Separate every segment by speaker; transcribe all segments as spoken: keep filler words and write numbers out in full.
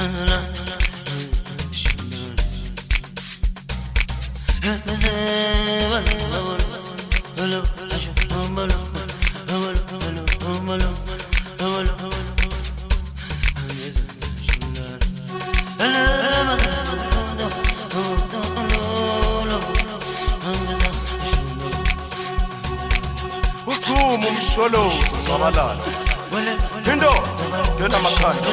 Speaker 1: Usumu umsholozi ngabalala Indo dena makhanda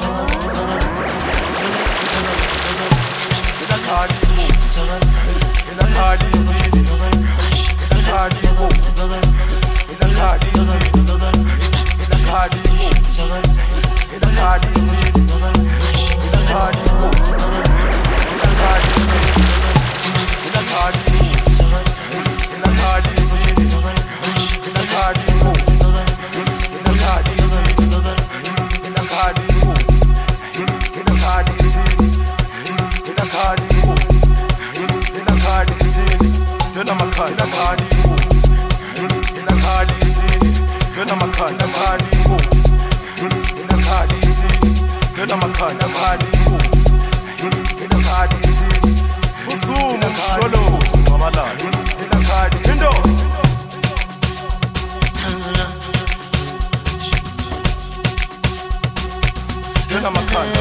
Speaker 1: Ila khali Ila khali zini Ila khali ho Ila khali zini Ila khali ho Ila khali zini Ila khali ho Ila khali zini Ila khali ho Ila khali zini Ila khali ho Ila khali zini Ila khali ho Ila khali zini Ila khali ho Ila khali zini Dona makhanda khali ho Ila khali zini Dona makhanda khali ho Ila khali zini Dona makhanda khali ho Ila khali zini Usumu umsholozi ngabalala Ila khali Indo Dona makhanda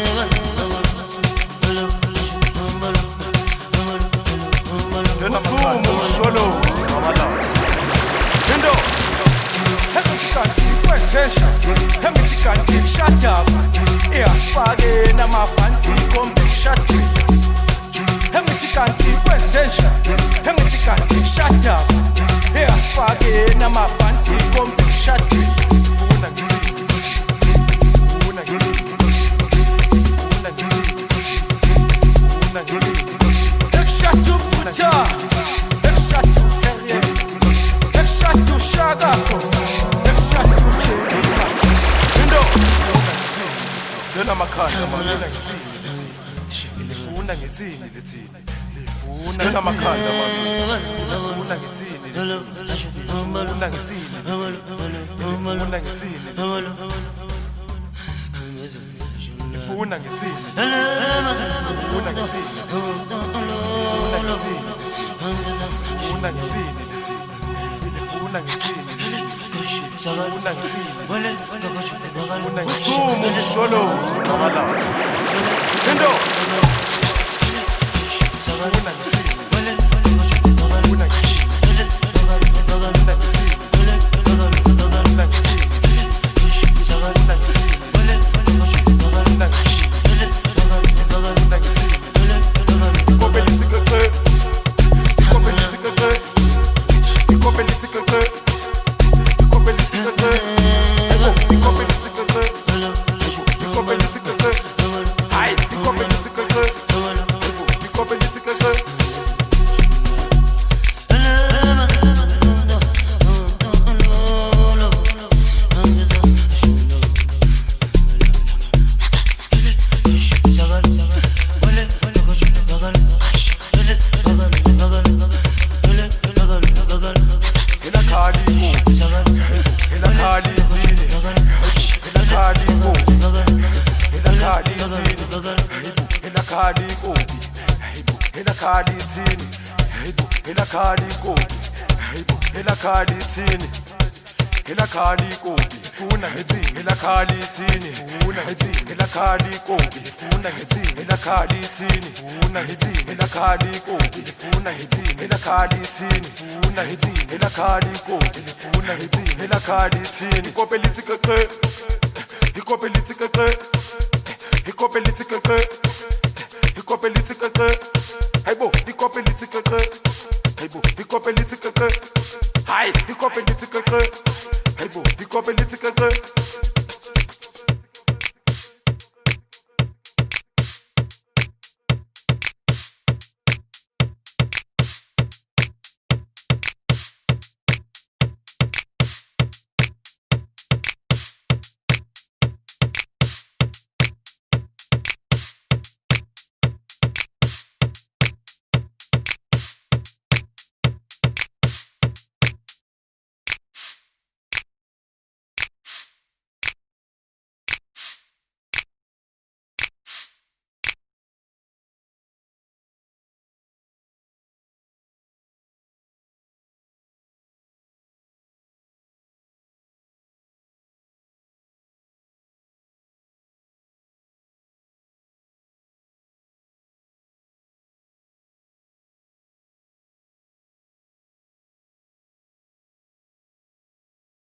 Speaker 1: Usumu umsholozi ngabalala Indo
Speaker 2: Hemishkanti kwezesha Hemishkanti kushataba Iyafake namaphansi kombe kushadwe Hemishkanti kwezesha Hemishkanti kushataba Iyafake namaphansi kombe kushadwe
Speaker 1: Funa ngithi Funa ngithi Funa ngithi Funa ngithi
Speaker 2: Ekshatu futa Ekshatu herye Ekshatu shagako Ekshatu chema
Speaker 1: Indo Dona makhanda mamina ngithini Lifuna ngithini lithini Lifuna Dona makhanda mamina Lifuna ngithini Lifuna ngithini Lifuna ngithini Lifuna ngithini Lifuna ngithini Lifuna ngithini Lifuna ngithini Lifuna ngithini Usumu umsholozi ngabalala Indo Funa ngithini Funa ngithini Funa ngithini Funa ngithini Ila khali kopi funa ngithini ila khali ithini funa ngithini ila khali kopi funa ngithini ila khali ithini funa ngithini ila khali kopi funa ngithini ila khali ithini funa ngithini ila khali kopi funa ngithini ila khali ithini ikope lithi keke ikope lithi keke ikope lithi keke ikope lithi keke hayibo ikope lithi keke hayibo ikope lithi keke hayi ikope lithi keke Hey, boy, you come and let's go.